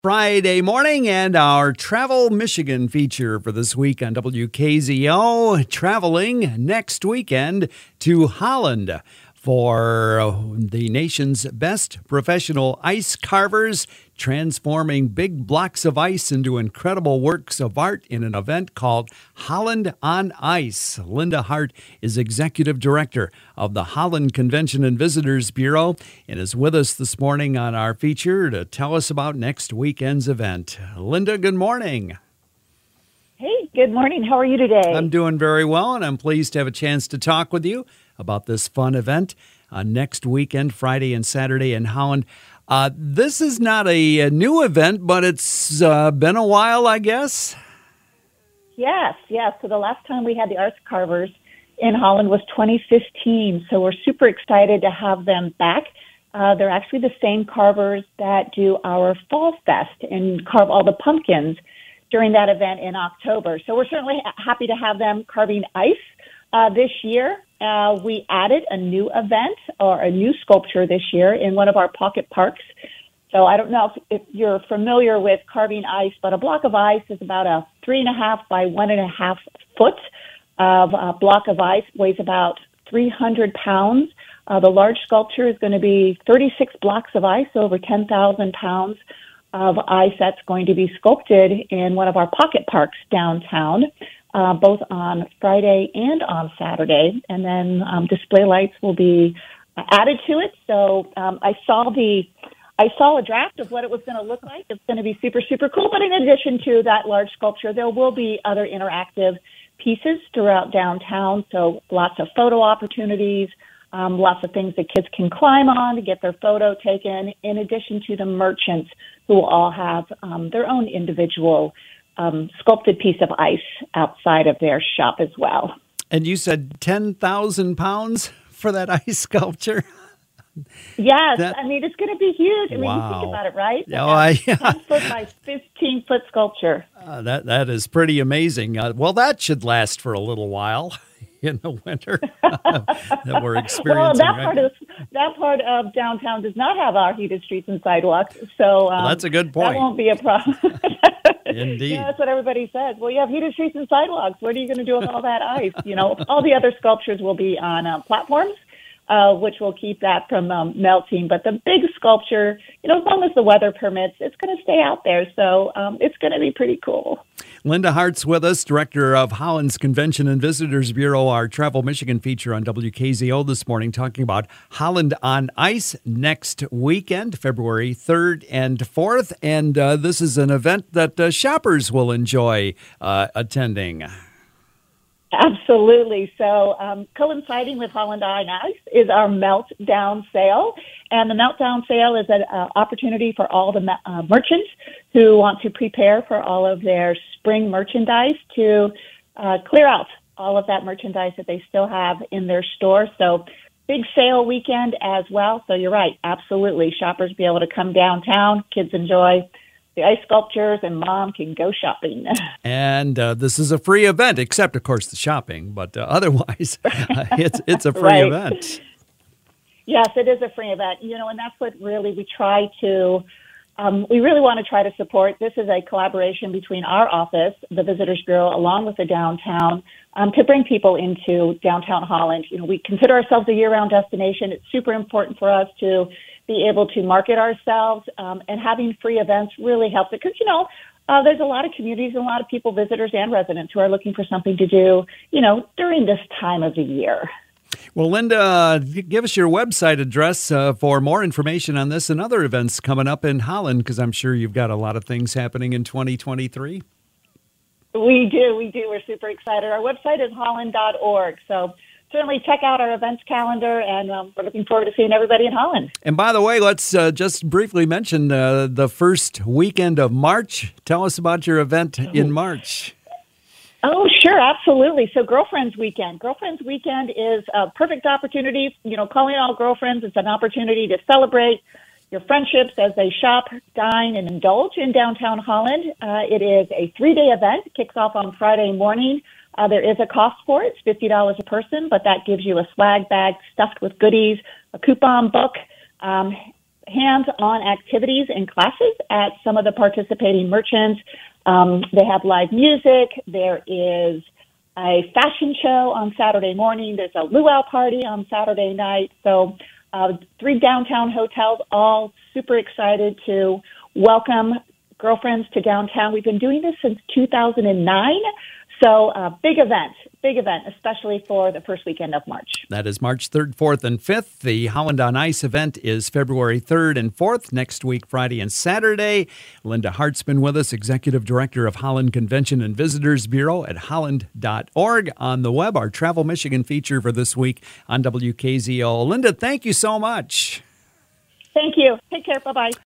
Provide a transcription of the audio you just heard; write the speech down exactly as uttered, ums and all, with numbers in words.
Friday morning, and our Travel Michigan feature for this week on W K Z O, traveling next weekend to Holland for the nation's best professional ice carvers, transforming big blocks of ice into incredible works of art in an event called Holland on Ice. Linda Hart is Executive Director of the Holland Convention and Visitors Bureau and is with us this morning on our feature to tell us about next weekend's event. Linda, good morning. Hey, good morning. How are you today? I'm doing very well, and I'm pleased to have a chance to talk with you about this fun event uh, next weekend, Friday and Saturday in Holland. Uh, this is not a, a new event, but it's uh, been a while, I guess. Yes, yes. So the last time we had the Arts Carvers in Holland was twenty fifteen. So we're super excited to have them back. Uh, they're actually the same carvers that do our Fall Fest and carve all the pumpkins during that event in October. So we're certainly ha- happy to have them carving ice uh, this year. Uh, we added a new event or a new sculpture this year in one of our pocket parks. So I don't know if, if you're familiar with carving ice, but a block of ice is about a three and a half by one and a half foot of a block of ice, weighs about three hundred pounds. Uh, the large sculpture is going to be thirty-six blocks of ice, over ten thousand pounds of ice that's going to be sculpted in one of our pocket parks downtown. Uh, both on Friday and on Saturday, and then um, display lights will be uh, added to it. So um, I saw the, I saw a draft of what it was going to look like. It's going to be super, super cool. But in addition to that large sculpture, there will be other interactive pieces throughout downtown. So lots of photo opportunities, um, lots of things that kids can climb on to get their photo taken. In addition to the merchants who will all have um, their own individual Um, sculpted piece of ice outside of their shop as well. And you said ten thousand pounds for that ice sculpture? Yes. That, I mean, it's going to be huge. I mean, wow. you think about it, right? Oh, I, yeah. ten foot by fifteen foot sculpture. Uh, that, that is pretty amazing. Uh, well, that should last for a little while in the winter that we're experiencing. Well, that right part now. of that part of downtown does not have our heated streets and sidewalks, so um, well, that's a good point. That won't be a problem. Indeed. Yeah, that's what everybody says. Well, you have heated streets and sidewalks. What are you going to do with all that ice? You know, all the other sculptures will be on uh, platforms, uh, which will keep that from um, melting. But the big sculpture, you know, as long as the weather permits, it's going to stay out there. So um, it's going to be pretty cool. Linda Hart's with us, Director of Holland's Convention and Visitors Bureau, our Travel Michigan feature on W K Z O this morning, talking about Holland on Ice next weekend, February third and fourth. And uh, this is an event that uh, shoppers will enjoy uh, attending. Absolutely. So um, coinciding with Holland on Ice is our Meltdown Sale. And the Meltdown Sale is an uh, opportunity for all the uh, merchants who want to prepare for all of their spring merchandise to uh, clear out all of that merchandise that they still have in their store. So big sale weekend as well. So you're right. Absolutely. Shoppers be able to come downtown. Kids enjoy the ice sculptures, and mom can go shopping. And uh, this is a free event, except, of course, the shopping. But uh, otherwise, uh, it's it's a free right. event. Yes, it is a free event. You know, and that's what really we try to, um, we really want to try to support. This is a collaboration between our office, the Visitors Bureau, along with the downtown, um, to bring people into downtown Holland. You know, we consider ourselves a year-round destination. It's super important for us to be able to market ourselves, um, and having free events really helps it because, you know, uh, there's a lot of communities and a lot of people, visitors and residents, who are looking for something to do, you know, during this time of the year. Well, Linda, uh, give us your website address uh, for more information on this and other events coming up in Holland, because I'm sure you've got a lot of things happening in twenty twenty-three. We do. We do. We're super excited. Our website is holland dot org. So certainly check out our events calendar, and um, we're looking forward to seeing everybody in Holland. And by the way, let's uh, just briefly mention uh, the first weekend of March. Tell us about your event in March. Oh, sure, absolutely. So Girlfriends Weekend. Girlfriends Weekend is a perfect opportunity, you know, calling all girlfriends. It's an opportunity to celebrate your friendships as they shop, dine, and indulge in downtown Holland. Uh, it is a three-day event. It kicks off on Friday morning. Uh, there is a cost for it. It's fifty dollars a person, but that gives you a swag bag stuffed with goodies, a coupon book, um, hands-on activities and classes at some of the participating merchants. Um, they have live music. There is a fashion show on Saturday morning. There's a luau party on Saturday night. So uh, three downtown hotels, all super excited to welcome girlfriends to downtown. We've been doing this since two thousand nine. So uh, big event, big event, especially for the first weekend of March. That is March third, fourth, and fifth. The Holland on Ice event is February third and fourth, next week, Friday and Saturday. Linda Hartzman with us, Executive Director of Holland Convention and Visitors Bureau at holland dot org. On the web, our Travel Michigan feature for this week on W K Z O. Linda, thank you so much. Thank you. Take care. Bye-bye.